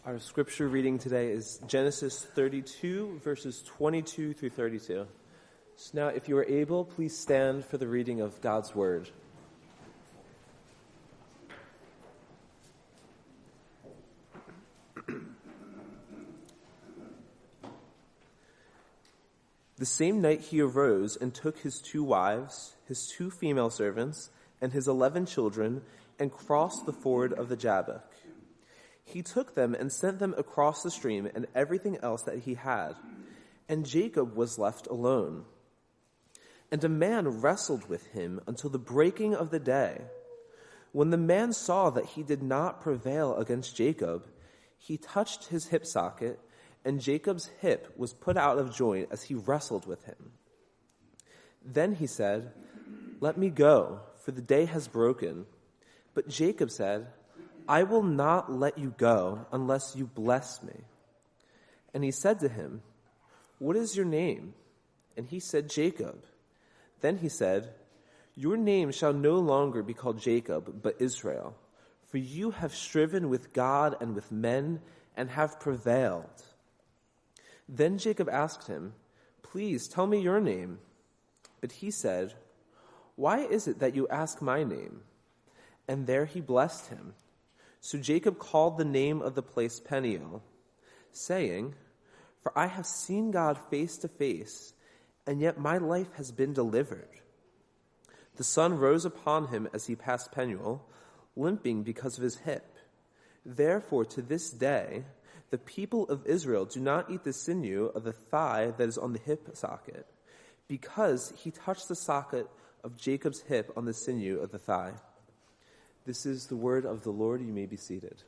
Our scripture reading today is Genesis 32, verses 22 through 32. So now, if you are able, please stand for the reading of God's Word. The same night he arose and took his 2 wives, his 2 female servants, and his 11 children, and crossed the ford of the Jabbok. He took them and sent them across the stream and everything else that he had, and Jacob was left alone. And a man wrestled with him until the breaking of the day. When the man saw that he did not prevail against Jacob, he touched his hip socket, and Jacob's hip was put out of joint as he wrestled with him. Then he said, "Let me go, for the day has broken." But Jacob said, "I will not let you go unless you bless me." And he said to him, "What is your name?" And he said, "Jacob." Then he said, "Your name shall no longer be called Jacob, but Israel, for you have striven with God and with men and have prevailed." Then Jacob asked him, "Please tell me your name." But he said, "Why is it that you ask my name?" And there he blessed him. So Jacob called the name of the place Peniel, saying, "For I have seen God face to face, and yet my life has been delivered." The sun rose upon him as he passed Peniel, limping because of his hip. Therefore, to this day, the people of Israel do not eat the sinew of the thigh that is on the hip socket, because he touched the socket of Jacob's hip on the sinew of the thigh. This is the word of the Lord. You may be seated.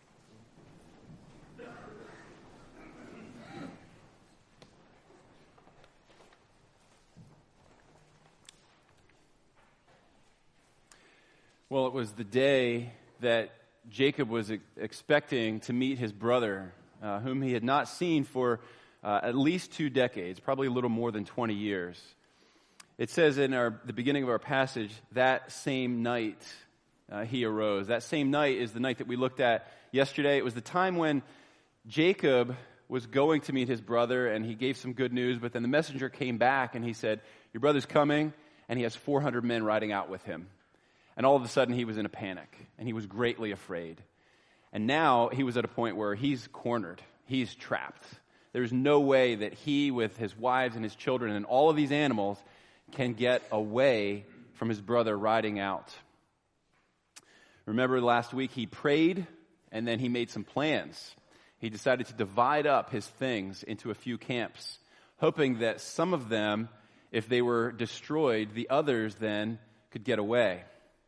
Well, it was the day that Jacob was expecting to meet his brother, whom he had not seen for at least 2 decades, probably a little more than 20 years. It says in the beginning of our passage, that same night he arose. That same night is the night that we looked at yesterday. It was the time when Jacob was going to meet his brother, and he gave some good news, but then the messenger came back and he said, "Your brother's coming, and he has 400 men riding out with him." And all of a sudden he was in a panic, and he was greatly afraid. And now he was at a point where he's cornered. He's trapped. There's no way that he, with his wives and his children and all of these animals, can get away from his brother riding out. Remember last week he prayed, and then he made some plans. He decided to divide up his things into a few camps, hoping that some of them, if they were destroyed, the others then could get away.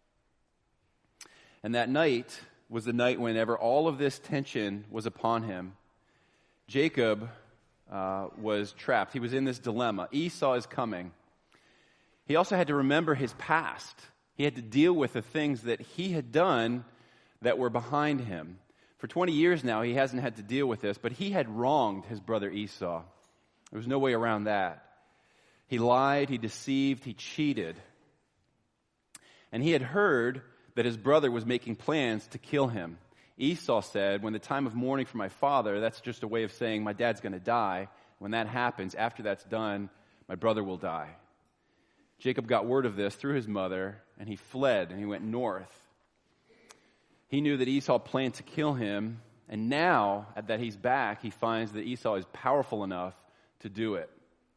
And that night was the night whenever all of this tension was upon him. Jacob was trapped. He was in this dilemma. Esau is coming. He also had to remember his past. He had to deal with the things that he had done that were behind him. For 20 years now, he hasn't had to deal with this, but he had wronged his brother Esau. There was no way around that. He lied, he deceived, he cheated. And he had heard that his brother was making plans to kill him. Esau said, "When the time of mourning for my father," that's just a way of saying my dad's going to die. When that happens, after that's done, my brother will die. Jacob got word of this through his mother, and he fled, and he went north. He knew that Esau planned to kill him, and now that he's back, he finds that Esau is powerful enough to do it.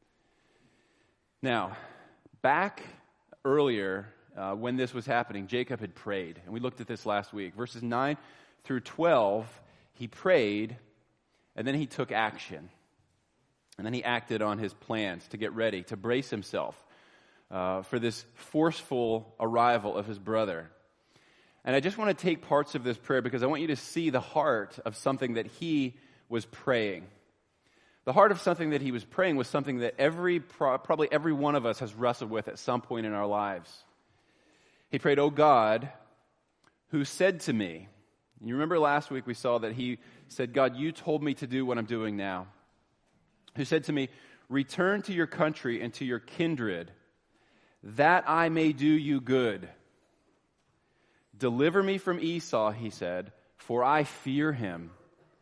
Now, back earlier, when this was happening, Jacob had prayed, and we looked at this last week. Verses 9 through 12, he prayed, and then he took action. And then he acted on his plans to get ready, to brace himself for this forceful arrival of his brother. And I just want to take parts of this prayer because I want you to see the heart of something that he was praying. The heart of something that he was praying was something that probably every one of us has wrestled with at some point in our lives. He prayed, "O God, who said to me," and you remember last week we saw that he said, "God, you told me to do what I'm doing now." Who said to me, "Return to your country and to your kindred, that I may do you good. Deliver me from Esau," he said, "for I fear him,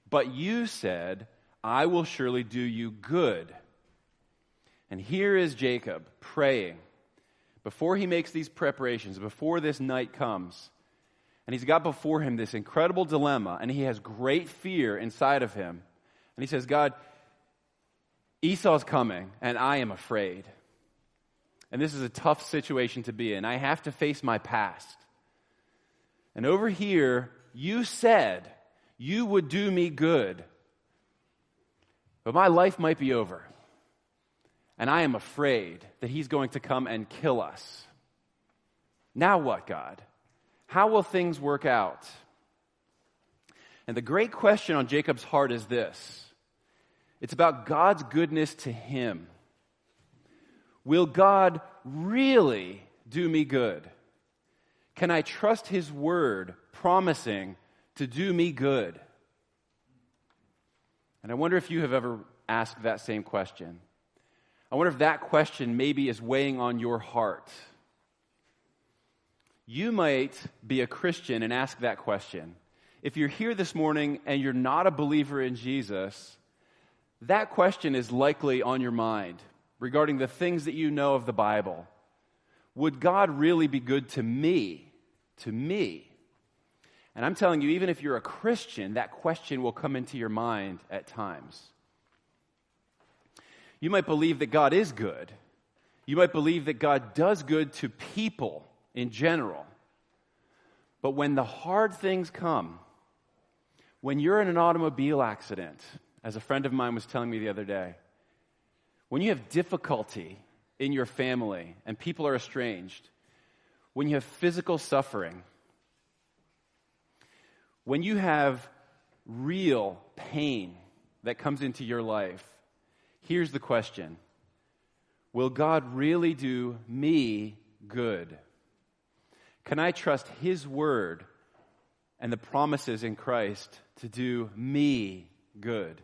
But you said, I will surely do you good. And here is Jacob praying before he makes these preparations, before this night comes. And he's got before him this incredible dilemma, and he has great fear inside of him. And he says, God, Esau's coming, and I am afraid. And this is a tough situation to be in. I have to face my past. And over here, you said you would do me good. But my life might be over. And I am afraid that he's going to come and kill us. Now what, God? How will things work out? And the great question on Jacob's heart is this. It's about God's goodness to him. Will God really do me good? Can I trust his word promising to do me good? And I wonder if you have ever asked that same question. I wonder if that question maybe is weighing on your heart. You might be a Christian and ask that question. If you're here this morning and you're not a believer in Jesus, that question is likely on your mind regarding the things that you know of the Bible. Would God really be good to me? To me? And I'm telling you, even if you're a Christian, that question will come into your mind at times. You might believe that God is good. You might believe that God does good to people in general. But when the hard things come, when you're in an automobile accident, as a friend of mine was telling me the other day, when you have difficulty in your family and people are estranged, when you have physical suffering, when you have real pain that comes into your life, here's the question. Will God really do me good? Can I trust his word and the promises in Christ to do me good?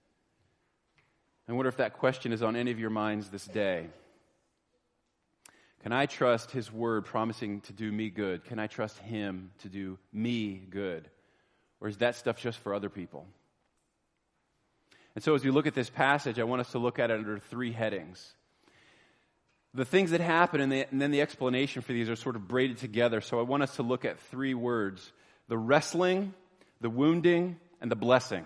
I wonder if that question is on any of your minds this day. Can I trust his word promising to do me good? Can I trust him to do me good? Or is that stuff just for other people? And so as we look at this passage, I want us to look at it under three headings. The things that happen and then the explanation for these are sort of braided together. So I want us to look at three words: the wrestling, the wounding, and the blessing.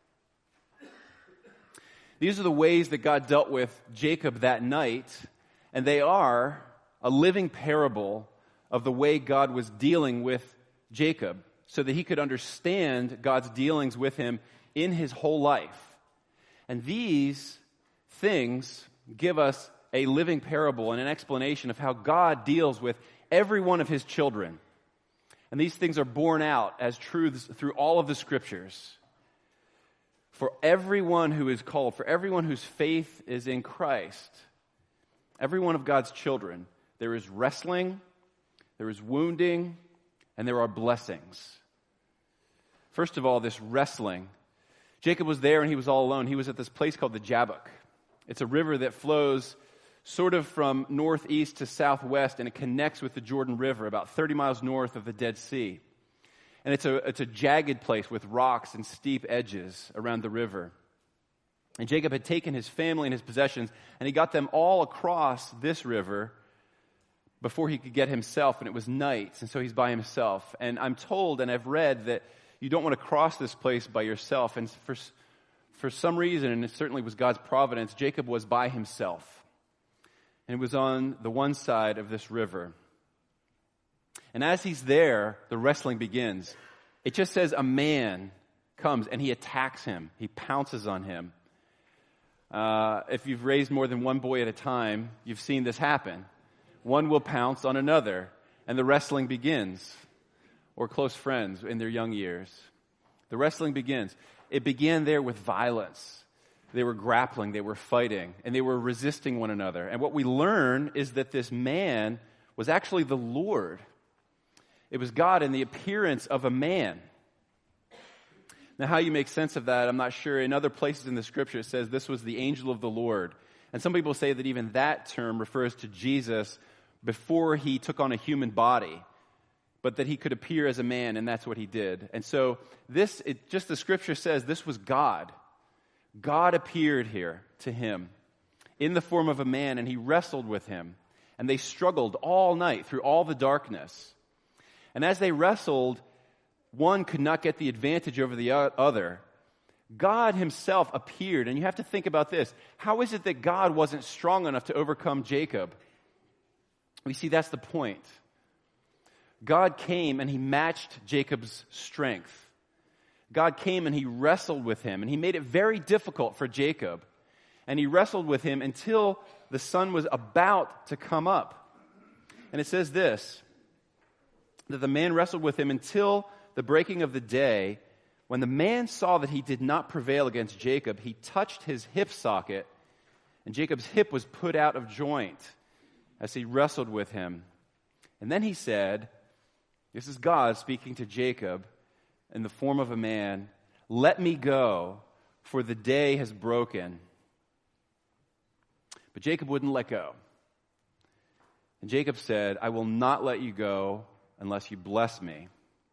These are the ways that God dealt with Jacob that night, and they are a living parable of the way God was dealing with Jacob so that he could understand God's dealings with him in his whole life. And these things give us a living parable and an explanation of how God deals with every one of his children. And these things are borne out as truths through all of the scriptures. For everyone who is called, for everyone whose faith is in Christ, every one of God's children, there is wrestling, there is wounding, and there are blessings. First of all, this wrestling. Jacob was there and he was all alone. He was at this place called the Jabbok. It's a river that flows sort of from northeast to southwest, and it connects with the Jordan River about 30 miles north of the Dead Sea. And it's a jagged place with rocks and steep edges around the river. And Jacob had taken his family and his possessions, and he got them all across this river before he could get himself, and it was night, and so he's by himself. And I'm told, and I've read, that you don't want to cross this place by yourself. And for some reason, and it certainly was God's providence, Jacob was by himself. And it was on the one side of this river. And as he's there, the wrestling begins. It just says a man comes and he attacks him. He pounces on him. If you've raised more than one boy at a time, you've seen this happen. One will pounce on another, and the wrestling begins. Or close friends in their young years. The wrestling begins. It began there with violence. They were grappling, they were fighting, and they were resisting one another. And what we learn is that this man was actually the Lord. It was God in the appearance of a man. Now, how you make sense of that, I'm not sure. In other places in the scripture, it says this was the angel of the Lord. And some people say that even that term refers to Jesus before he took on a human body. but that he could appear as a man, and that's what he did. And so just the scripture says this was God. God appeared here to him in the form of a man, and he wrestled with him. And they struggled all night through all the darkness. And as they wrestled, one could not get the advantage over the other. God himself appeared, and you have to think about this. How is it that God wasn't strong enough to overcome Jacob? We see that's the point. God came and he matched Jacob's strength. God came and he wrestled with him, and he made it very difficult for Jacob. And he wrestled with him until the sun was about to come up. And it says this, that the man wrestled with him until the breaking of the day. When the man saw that he did not prevail against Jacob, he touched his hip socket, and Jacob's hip was put out of joint as he wrestled with him. And then he said, this is God speaking to Jacob in the form of a man, "Let me go, for the day has broken." But Jacob wouldn't let go. And Jacob said, "I will not let you go unless you bless me."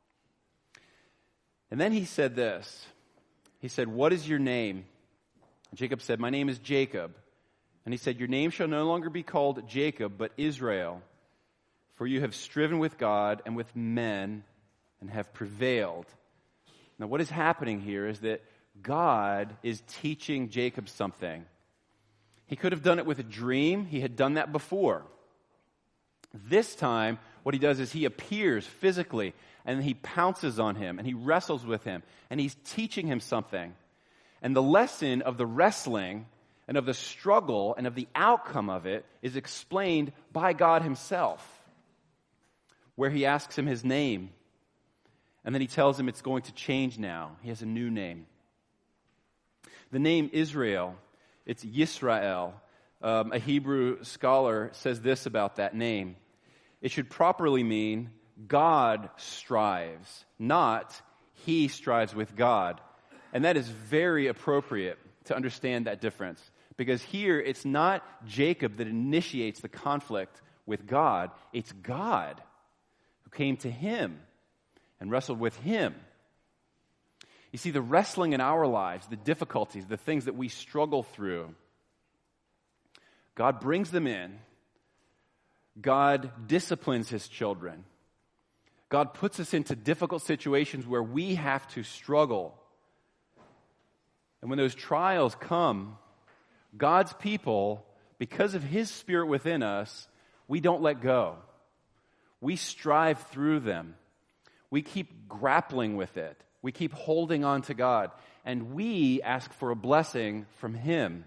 And then he said this. He said, "What is your name?" And Jacob said, "My name is Jacob." And he said, "Your name shall no longer be called Jacob, but Israel. For you have striven with God and with men and have prevailed." Now what is happening here is that God is teaching Jacob something. He could have done it with a dream. He had done that before. This time, what he does is he appears physically, and he pounces on him, and he wrestles with him, and he's teaching him something. And the lesson of the wrestling and of the struggle and of the outcome of it is explained by God himself, where he asks him his name, and then he tells him it's going to change now. He has a new name. The name Israel, it's Yisrael. A Hebrew scholar says this about that name. It should properly mean God strives, not he strives with God. And that is very appropriate to understand that difference. Because here, it's not Jacob that initiates the conflict with God. It's God who came to him and wrestled with him. You see, the wrestling in our lives, the difficulties, the things that we struggle through, God brings them in. God disciplines his children. God puts us into difficult situations where we have to struggle. And when those trials come, God's people, because of his Spirit within us, we don't let go. We strive through them. We keep grappling with it. We keep holding on to God. And we ask for a blessing from him.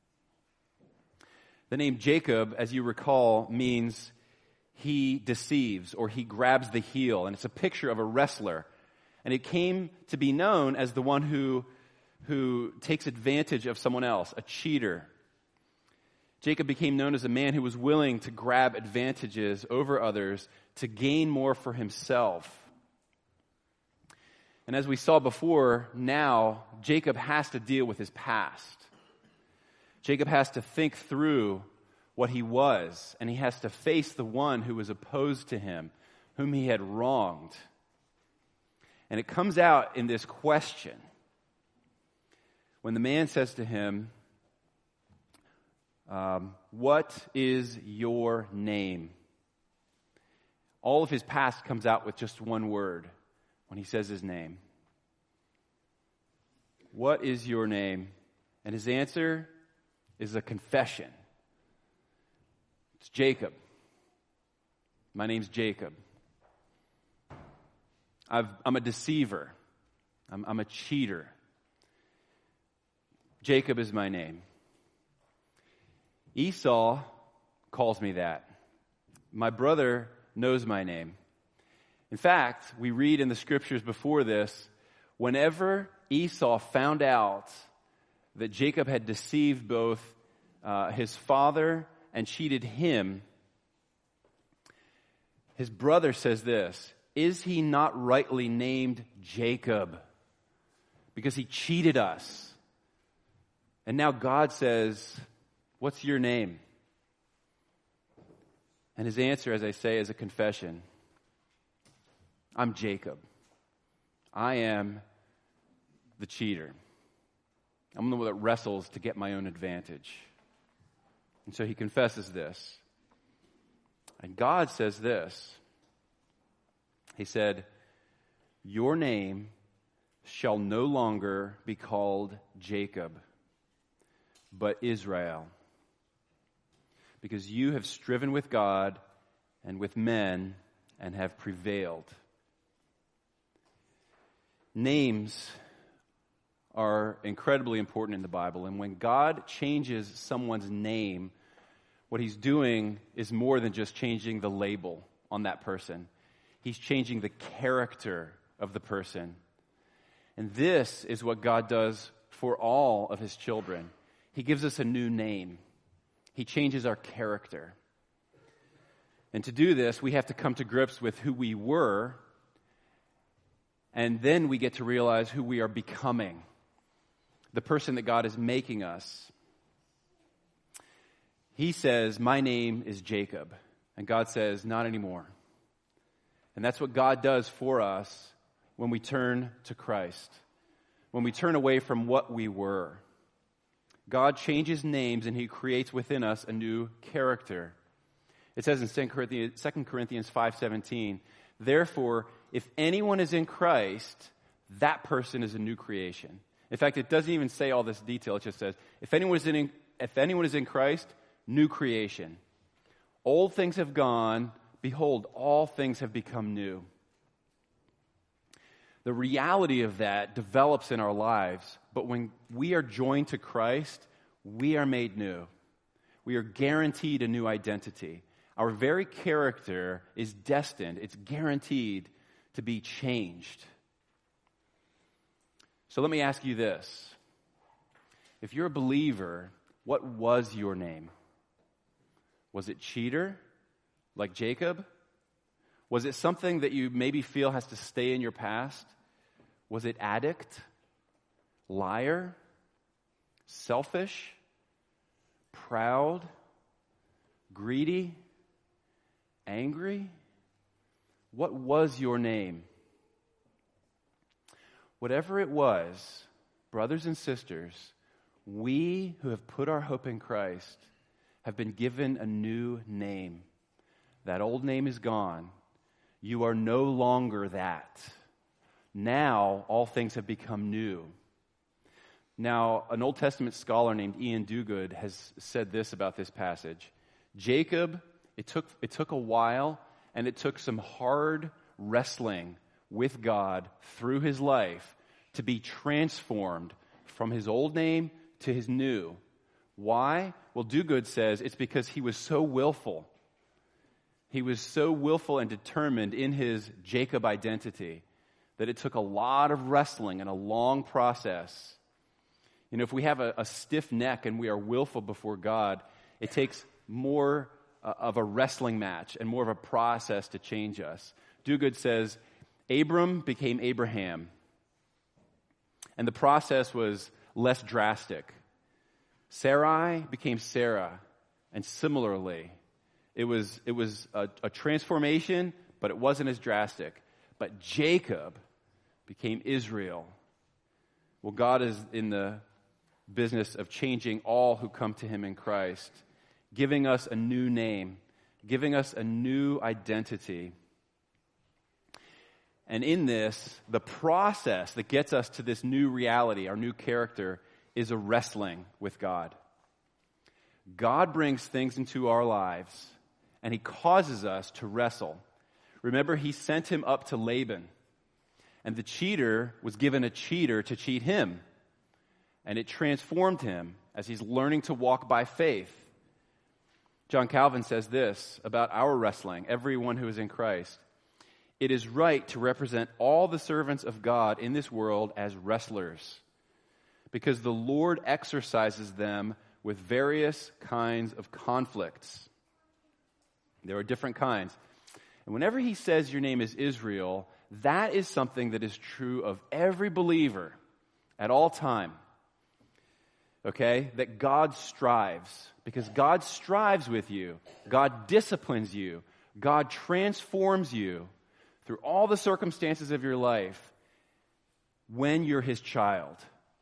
The name Jacob, as you recall, means he deceives or he grabs the heel. And it's a picture of a wrestler. And it came to be known as the one who takes advantage of someone else, a cheater. Jacob became known as a man who was willing to grab advantages over others to gain more for himself. And as we saw before, now Jacob has to deal with his past. Jacob has to think through what he was, and he has to face the one who was opposed to him, whom he had wronged. And it comes out in this question. When the man says to him, "What is your name?" All of his past comes out with just one word when he says his name. "What is your name?" And his answer is a confession. It's Jacob. My name's Jacob. I'm a deceiver. I'm a cheater. Jacob is my name. Esau calls me that. My brother knows my name. In fact, we read in the scriptures before this, whenever Esau found out that Jacob had deceived both his father and cheated him, his brother says this, "Is he not rightly named Jacob? Because he cheated us." And now God says, "What's your name?" And his answer, as I say, is a confession. I'm Jacob. I am the cheater. I'm the one that wrestles to get my own advantage. And so he confesses this. And God says this. He said, your name shall no longer be called Jacob, but Israel, because you have striven with God and with men and have prevailed. Names are incredibly important in the Bible, and when God changes someone's name, what he's doing is more than just changing the label on that person. He's changing the character of the person. And this is what God does for all of his children. He gives us a new name. He changes our character. And to do this, we have to come to grips with who we were, and then we get to realize who we are becoming, the person that God is making us. He says, my name is Jacob. And God says, not anymore. And that's what God does for us when we turn to Christ, when we turn away from what we were. God changes names and he creates within us a new character. It says in 2 Corinthians 5:17, therefore, if anyone is in Christ, that person is a new creation. In fact, it doesn't even say all this detail. It just says, if anyone is in Christ, new creation. Old things have gone. Behold, all things have become new. The reality of that develops in our lives, but when we are joined to Christ, we are made new. We are guaranteed a new identity. Our very character is destined, it's guaranteed to be changed. So let me ask you this. If you're a believer, what was your name? Was it cheater, like Jacob? Was it something that you maybe feel has to stay in your past? Was it addict, liar, selfish, proud, greedy, angry? What was your name? Whatever it was, brothers and sisters, we who have put our hope in Christ have been given a new name. That old name is gone. You are no longer that. Now, all things have become new. Now, an Old Testament scholar named Ian Duguid has said this about this passage. Jacob, it took a while, and it took some hard wrestling with God through his life to be transformed from his old name to his new. Why? Well, Duguid says it's because he was so willful. He was so willful and determined in his Jacob identity that it took a lot of wrestling and a long process. You know, if we have a stiff neck and we are willful before God, it takes more of a wrestling match and more of a process to change us. Duguid says, Abram became Abraham, and the process was less drastic. Sarai became Sarah, and similarly, it was a transformation, but it wasn't as drastic. But Jacob became Israel. Well, God is in the business of changing all who come to him in Christ, giving us a new name, giving us a new identity. And in this, the process that gets us to this new reality, our new character, is a wrestling with God. God brings things into our lives, and he causes us to wrestle. Remember, he sent him up to Laban, and the cheater was given a cheater to cheat him, and it transformed him as he's learning to walk by faith. John Calvin says this about our wrestling, everyone who is in Christ. It is right to represent all the servants of God in this world as wrestlers, because the Lord exercises them with various kinds of conflicts. There are different kinds. And whenever he says your name is Israel, that is something that is true of every believer at all time. Okay? That God strives. Because God strives with you. God disciplines you. God transforms you through all the circumstances of your life when you're his child,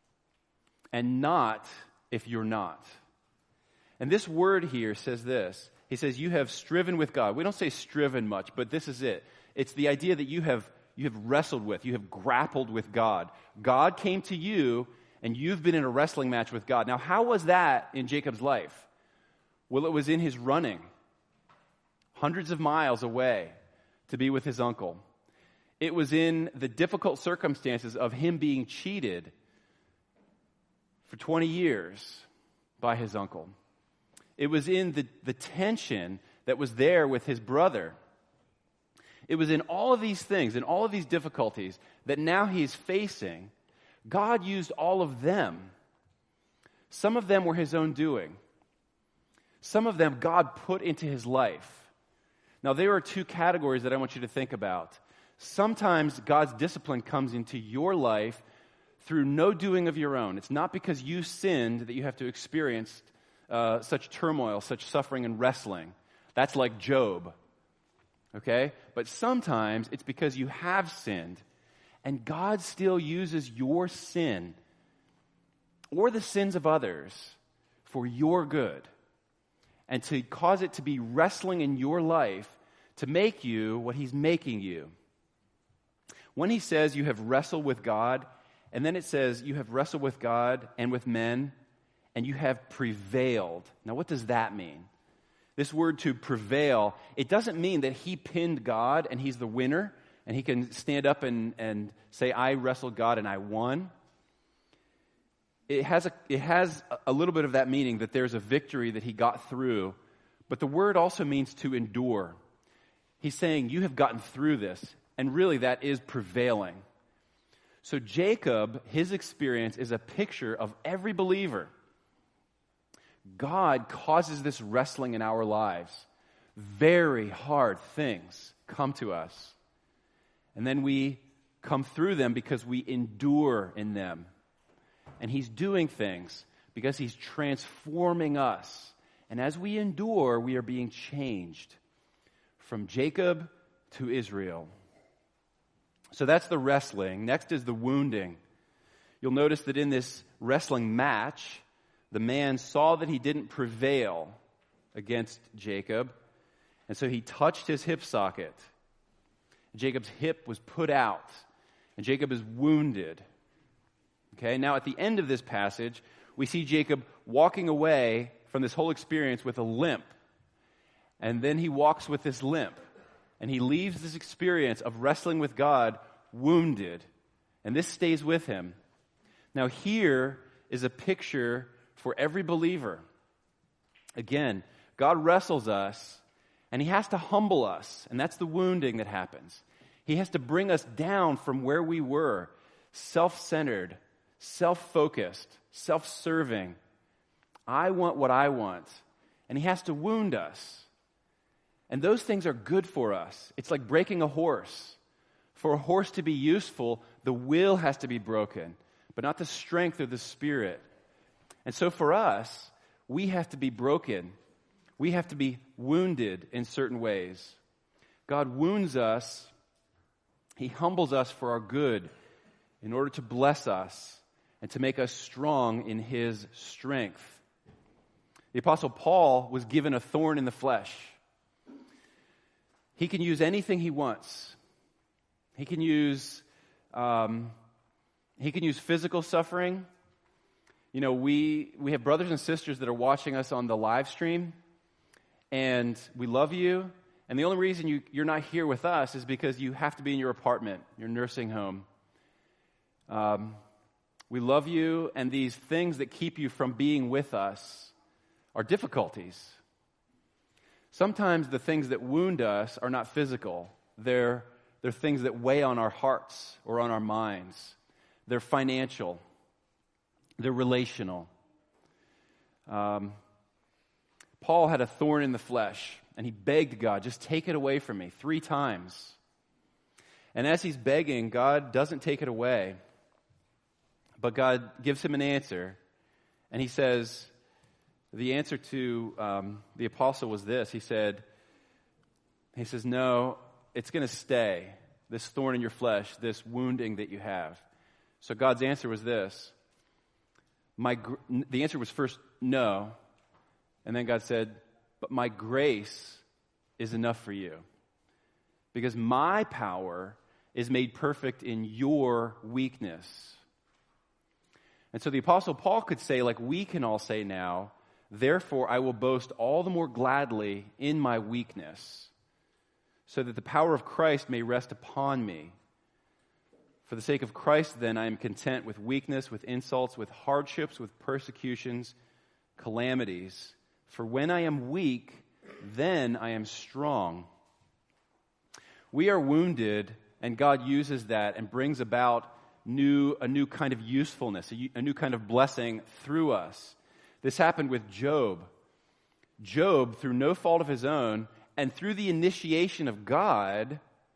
and not if you're not. And this word here says this. He says, you have striven with God. We don't say striven much, but this is it. It's the idea that you have wrestled with, you have grappled with God. God came to you, and you've been in a wrestling match with God. Now, how was that in Jacob's life? Well, it was in his running hundreds of miles away to be with his uncle. It was in the difficult circumstances of him being cheated for 20 years by his uncle. It was in the tension that was there with his brother. It was in all of these things, in all of these difficulties that now he's facing. God used all of them. Some of them were his own doing. Some of them God put into his life. Now, there are two categories that I want you to think about. Sometimes God's discipline comes into your life through no doing of your own. It's not because you sinned that you have to experience such turmoil, such suffering and wrestling. That's like Job. Okay? But sometimes it's because you have sinned, and God still uses your sin or the sins of others for your good, and to cause it to be wrestling in your life to make you what he's making you. When he says you have wrestled with God, and then it says you have wrestled with God and with men, and you have prevailed. Now, what does that mean? This word to prevail, it doesn't mean that he pinned God and he's the winner, and he can stand up and say, I wrestled God and I won. It has a little bit of that meaning, that there's a victory that he got through, but the word also means to endure. He's saying you have gotten through this, and really that is prevailing. So Jacob, his experience is a picture of every believer. God causes this wrestling in our lives. Very hard things come to us, and then we come through them because we endure in them. And he's doing things because he's transforming us. And as we endure, we are being changed from Jacob to Israel. So that's the wrestling. Next is the wounding. You'll notice that in this wrestling match, the man saw that he didn't prevail against Jacob, and so he touched his hip socket. Jacob's hip was put out, and Jacob is wounded. Okay, now at the end of this passage, we see Jacob walking away from this whole experience with a limp. And then he walks with this limp. And he leaves this experience of wrestling with God wounded. And this stays with him. Now here is a picture for every believer. Again, God wrestles us, and he has to humble us. And that's the wounding that happens. He has to bring us down from where we were, self-centered, self-focused, self-serving. I want what I want. And he has to wound us. And those things are good for us. It's like breaking a horse. For a horse to be useful, the will has to be broken, but not the strength or the spirit. And so for us, we have to be broken. We have to be wounded in certain ways. God wounds us. He humbles us for our good in order to bless us and to make us strong in his strength. The Apostle Paul was given a thorn in the flesh. He can use anything he wants. He can use physical suffering. You know, we have brothers and sisters that are watching us on the live stream, and we love you. And the only reason you're not here with us is because you have to be in your apartment, your nursing home. We love you, and these things that keep you from being with us are difficulties. Sometimes the things that wound us are not physical. They're things that weigh on our hearts or on our minds. They're financial. They're relational. Paul had a thorn in the flesh, and he begged God, just take it away from me 3 times. And as he's begging, God doesn't take it away. But God gives him an answer, and he says, the answer to the apostle was this. He says, no, it's going to stay. this thorn in your flesh, this wounding that you have? So God's answer was this. The answer was first no, and then God said, but my grace is enough for you, because my power is made perfect in your weakness. And so the Apostle Paul could say, like we can all say now, therefore I will boast all the more gladly in my weakness, so that the power of Christ may rest upon me. For the sake of Christ, then, I am content with weakness, with insults, with hardships, with persecutions, calamities. For when I am weak, then I am strong. We are wounded, and God uses that and brings about a new kind of usefulness, a new kind of blessing through us. This happened with Job. Job, through no fault of his own, and through the initiation of God,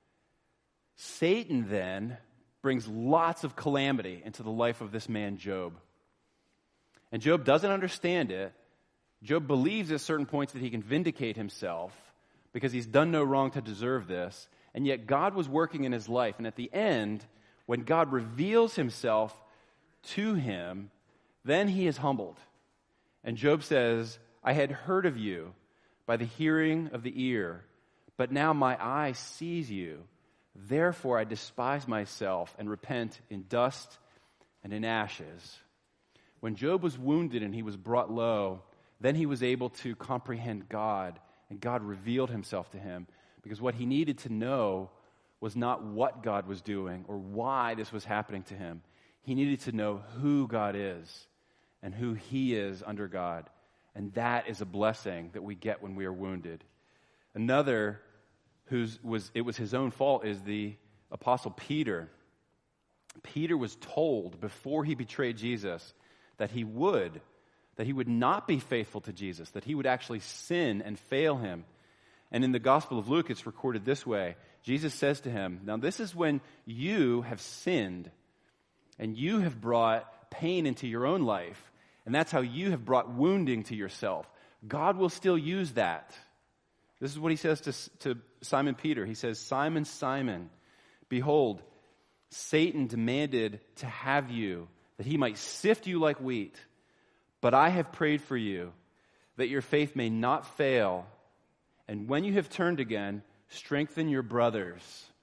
Satan then brings lots of calamity into the life of this man, Job. And Job doesn't understand it. Job believes at certain points that he can vindicate himself because he's done no wrong to deserve this. And yet God was working in his life. And at the end, when God reveals himself to him, then he is humbled. And Job says, I had heard of you by the hearing of the ear, but now my eye sees you. Therefore I despise myself and repent in dust and in ashes. When Job was wounded and he was brought low, then he was able to comprehend God, and God revealed himself to him, because what he needed to know was not what God was doing or why this was happening to him. He needed to know who God is and who he is under God. And that is a blessing that we get when we are wounded. Another it was his own fault is the Apostle Peter. Peter was told before he betrayed Jesus that he would not be faithful to Jesus, that he would actually sin and fail him. And in the Gospel of Luke, it's recorded this way. Jesus says to him, now this is when you have sinned and you have brought pain into your own life, and that's how you have brought wounding to yourself. God will still use that. This is what he says to Simon Peter. He says, Simon, Simon, behold, Satan demanded to have you, that he might sift you like wheat. But I have prayed for you, that your faith may not fail. And when you have turned again, strengthen your brothers.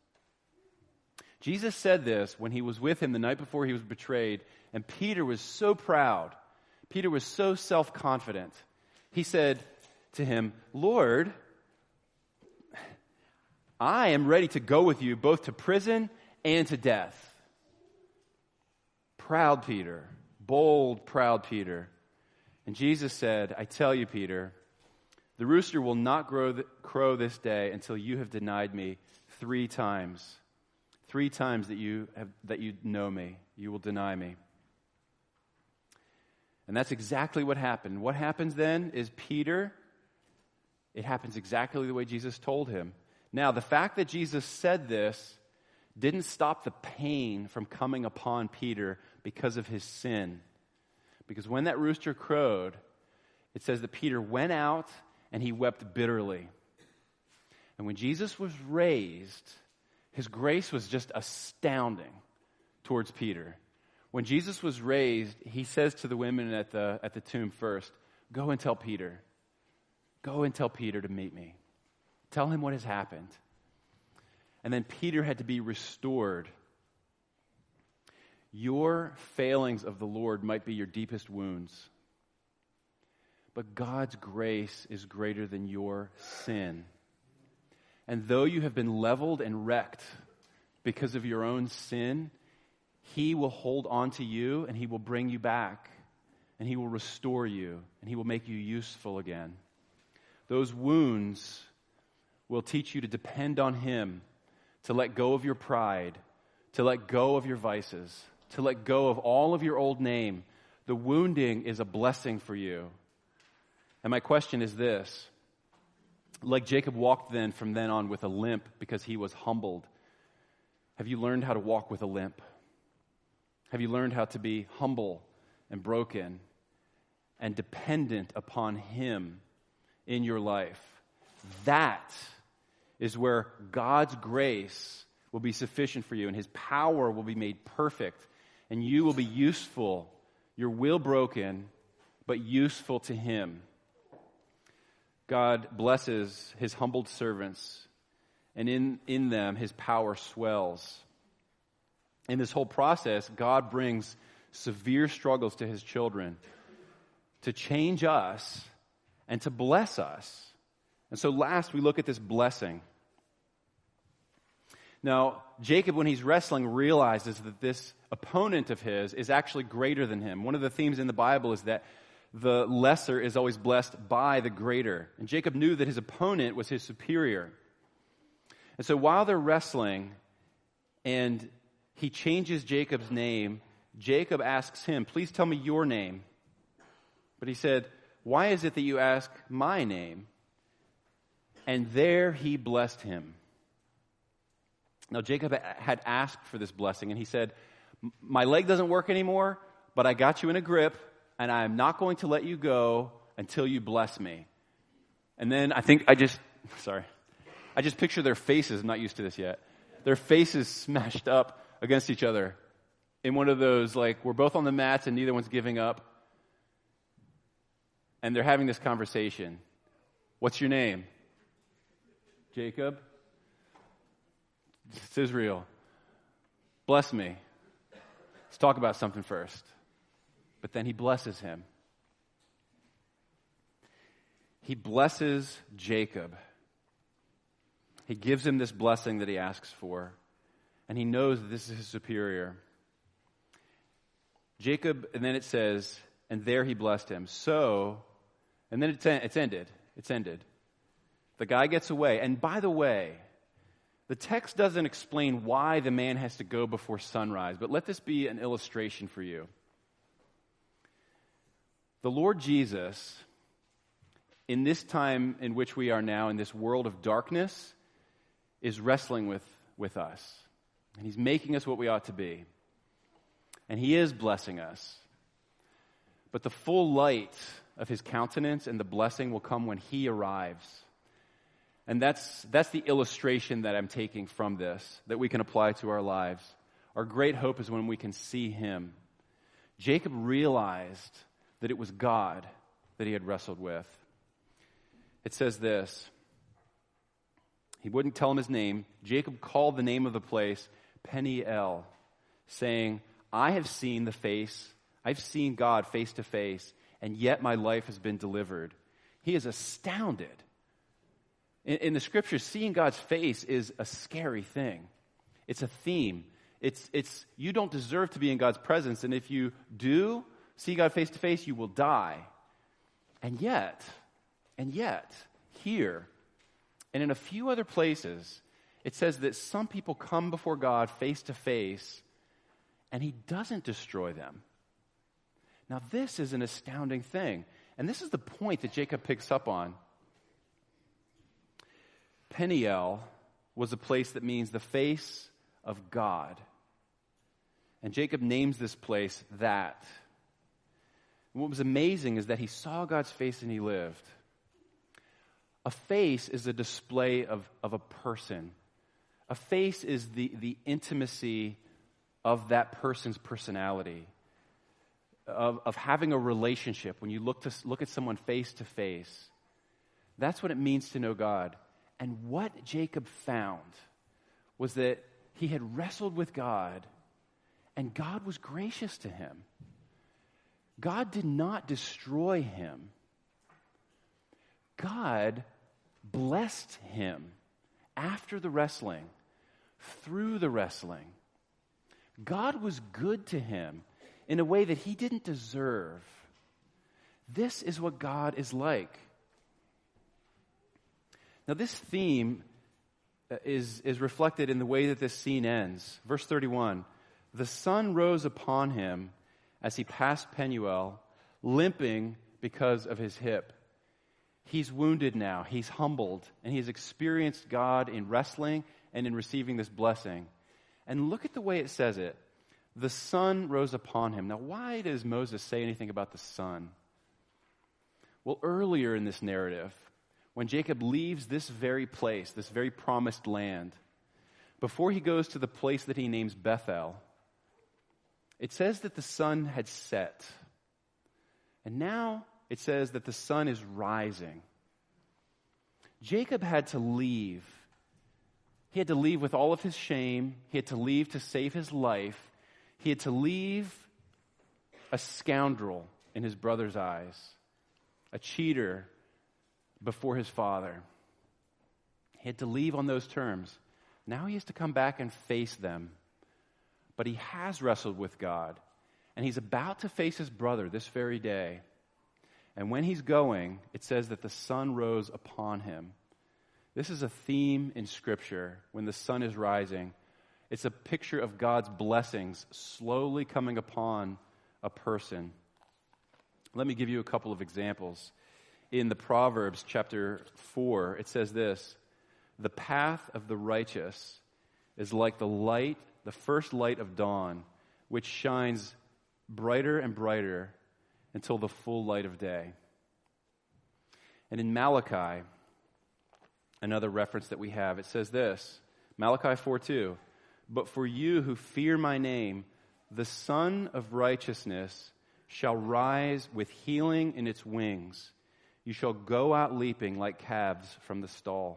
Jesus said this when he was with him the night before he was betrayed, and Peter was so proud. Peter was so self-confident. He said to him, Lord, I am ready to go with you both to prison and to death. Proud Peter, bold, proud Peter. And Jesus said, I tell you, Peter, the rooster will not crow this day until you have denied me 3 times. 3 times that you know me, you will deny me. And that's exactly what happened. What happens then is it happens exactly the way Jesus told him. Now, the fact that Jesus said this didn't stop the pain from coming upon Peter because of his sin. Because when that rooster crowed, it says that Peter went out and he wept bitterly. And when Jesus was raised, his grace was just astounding towards Peter. When Jesus was raised, he says to the women at the tomb first, go and tell Peter. Go and tell Peter to meet me. Tell him what has happened. And then Peter had to be restored. Your failings of the Lord might be your deepest wounds. But God's grace is greater than your sin. And though you have been leveled and wrecked because of your own sin, he will hold on to you and he will bring you back. And he will restore you and he will make you useful again. Those wounds will teach you to depend on him, to let go of your pride, to let go of your vices, to let go of all of your old name. The wounding is a blessing for you. And my question is this. Like Jacob walked from then on with a limp because he was humbled, have you learned how to walk with a limp? Have you learned how to be humble and broken and dependent upon him in your life? That is where God's grace will be sufficient for you, and his power will be made perfect, and you will be useful, your will broken, but useful to him. God blesses his humbled servants, and in them his power swells. In this whole process, God brings severe struggles to his children to change us and to bless us. And so last, we look at this blessing. Now, Jacob, when he's wrestling, realizes that this opponent of his is actually greater than him. One of the themes in the Bible is that the lesser is always blessed by the greater. And Jacob knew that his opponent was his superior. And so while they're wrestling and he changes Jacob's name, Jacob asks him, "Please tell me your name." But he said, "Why is it that you ask my name?" And there he blessed him. Now, Jacob had asked for this blessing, and he said, "My leg doesn't work anymore, but I got you in a grip, and I'm not going to let you go until you bless me." And then I just picture their faces. I'm not used to this yet. Their faces smashed up against each other in one of those, like, we're both on the mats and neither one's giving up. And they're having this conversation. "What's your name?" "Jacob." "It's Israel." "Bless me." Let's talk about something first. But then he blesses him. He blesses Jacob. He gives him this blessing that he asks for. And he knows that this is his superior. Jacob, and then it says, and there he blessed him. So, and then it's ended. It's ended. The guy gets away. And by the way, the text doesn't explain why the man has to go before sunrise, but let this be an illustration for you. The Lord Jesus, in this time in which we are now, in this world of darkness, is wrestling with us. And he's making us what we ought to be. And he is blessing us. But the full light of his countenance and the blessing will come when he arrives. And that's the illustration that I'm taking from this, that we can apply to our lives. Our great hope is when we can see him. Jacob realized that it was God that he had wrestled with. It says this. He wouldn't tell him his name. Jacob called the name of the place Peniel, saying, I've seen God face to face, and yet my life has been delivered. He is astounded. In the scriptures, seeing God's face is a scary thing. It's a theme. It's you don't deserve to be in God's presence, and if you do see God face to face, you will die. And yet, here, and in a few other places, it says that some people come before God face to face, and he doesn't destroy them. Now, this is an astounding thing, and this is the point that Jacob picks up on. Peniel was a place that means the face of God. And Jacob names this place that. And what was amazing is that he saw God's face and he lived. A face is a display of a person. A face is the intimacy of that person's personality, of having a relationship. When you look at someone face to face, that's what it means to know God. And what Jacob found was that he had wrestled with God, and God was gracious to him. God did not destroy him. God blessed him after the wrestling, through the wrestling. God was good to him in a way that he didn't deserve. This is what God is like. Now, this theme is reflected in the way that this scene ends. Verse 31, the sun rose upon him as he passed Penuel, limping because of his hip. He's wounded now. He's humbled, and he's experienced God in wrestling and in receiving this blessing. And look at the way it says it. The sun rose upon him. Now, why does Moses say anything about the sun? Well, earlier in this narrative, when Jacob leaves this very place, this very promised land, before he goes to the place that he names Bethel, it says that the sun had set. And now it says that the sun is rising. Jacob had to leave. He had to leave with all of his shame. He had to leave to save his life. He had to leave a scoundrel in his brother's eyes, a cheater before his father. He had to leave on those terms. Now he has to come back and face them. But he has wrestled with God, and he's about to face his brother this very day. And when he's going, it says that the sun rose upon him. This is a theme in Scripture. When the sun is rising, it's a picture of God's blessings slowly coming upon a person. Let me give you a couple of examples. In the Proverbs chapter 4, it says this: "The path of the righteous is like the light, the first light of dawn, which shines brighter and brighter until the full light of day." And in Malachi, another reference that we have, it says this, Malachi 4:2, "But for you who fear my name, the Sun of righteousness shall rise with healing in its wings. You shall go out leaping like calves from the stall."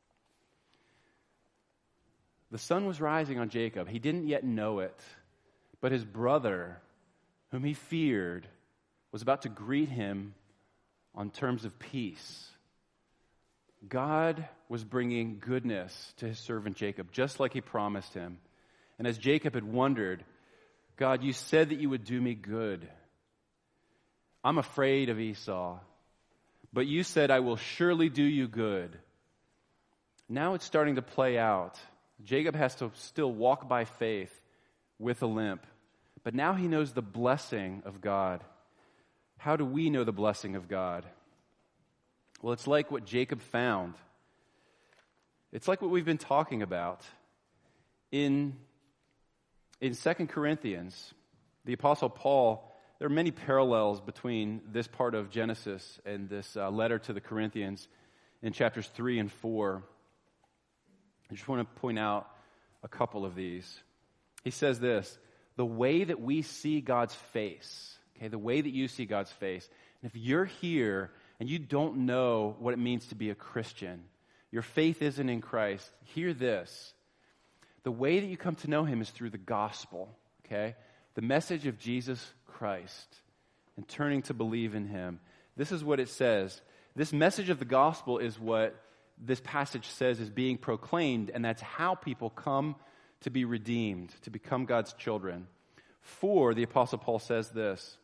The sun was rising on Jacob. He didn't yet know it, but his brother, whom he feared, was about to greet him on terms of peace. God was bringing goodness to his servant Jacob, just like he promised him. And as Jacob had wondered, "God, you said that you would do me good. I'm afraid of Esau, but you said I will surely do you good." Now it's starting to play out. Jacob has to still walk by faith with a limp, but now he knows the blessing of God. How do we know the blessing of God? Well, it's like what Jacob found. It's like what we've been talking about. In 2 Corinthians, the Apostle Paul, there are many parallels between this part of Genesis and this letter to the Corinthians in chapters 3 and 4. I just want to point out a couple of these. He says this: the way that we see God's face, okay, the way that you see God's face. And if you're here and you don't know what it means to be a Christian, your faith isn't in Christ, hear this. The way that you come to know him is through the gospel, okay? The message of Jesus Christ and turning to believe in him. This is what it says. This message of the gospel is what this passage says is being proclaimed, and that's how people come to be redeemed, to become God's children. For, the Apostle Paul says this: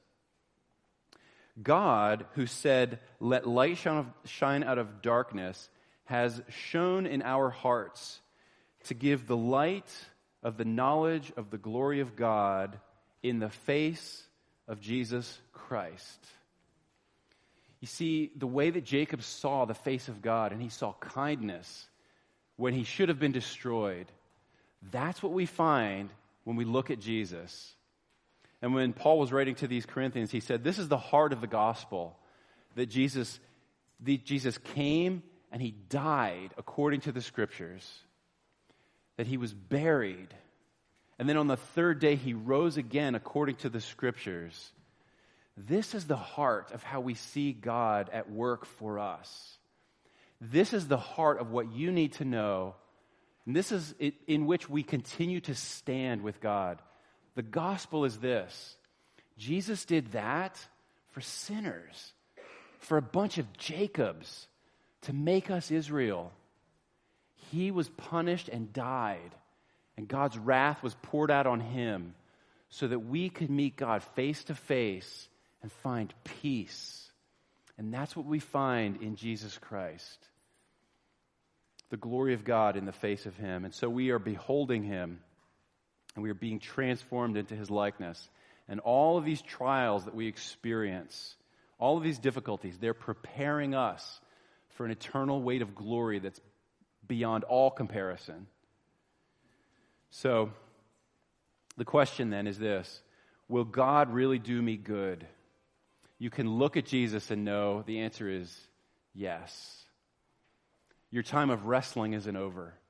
"God, who said, 'Let light shine out of darkness,' has shone in our hearts to give the light of the knowledge of the glory of God in the face of Jesus Christ." You see, the way that Jacob saw the face of God, and he saw kindness when he should have been destroyed, that's what we find when we look at Jesus. And when Paul was writing to these Corinthians, he said, this is the heart of the gospel, that Jesus came and he died according to the Scriptures, that he was buried, and then on the third day he rose again according to the Scriptures. This is the heart of how we see God at work for us. This is the heart of what you need to know. And this is in which we continue to stand with God. The gospel is this: Jesus did that for sinners, for a bunch of Jacobs, to make us Israel. He was punished and died, and God's wrath was poured out on him so that we could meet God face to face and find peace. And that's what we find in Jesus Christ. The glory of God in the face of him. And so we are beholding him, and we are being transformed into his likeness. And all of these trials that we experience, all of these difficulties, they're preparing us for an eternal weight of glory that's beyond all comparison. So, the question then is this: will God really do me good? You can look at Jesus and know the answer is yes. Your time of wrestling isn't over.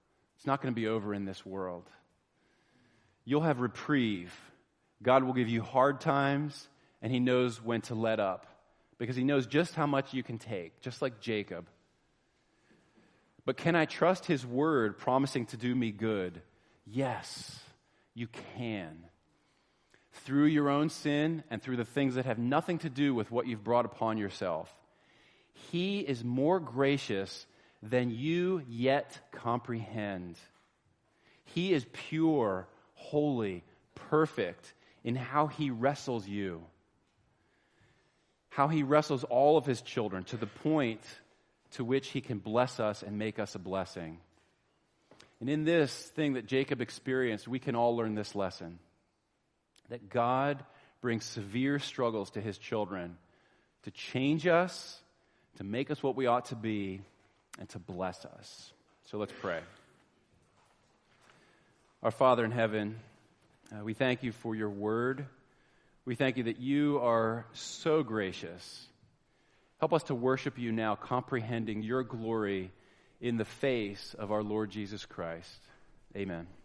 It's not going to be over in this world. You'll have reprieve. God will give you hard times, and he knows when to let up, because he knows just how much you can take, just like Jacob. But can I trust his word promising to do me good? Yes, you can. Through your own sin and through the things that have nothing to do with what you've brought upon yourself. He is more gracious than you yet comprehend. He is pure, holy, perfect in how he wrestles you. How he wrestles all of his children to the point to which he can bless us and make us a blessing. And in this thing that Jacob experienced, we can all learn this lesson. That God brings severe struggles to his children to change us, to make us what we ought to be, and to bless us. So let's pray. Our Father in heaven, we thank you for your word. We thank you that you are so gracious. Help us to worship you now, comprehending your glory in the face of our Lord Jesus Christ. Amen.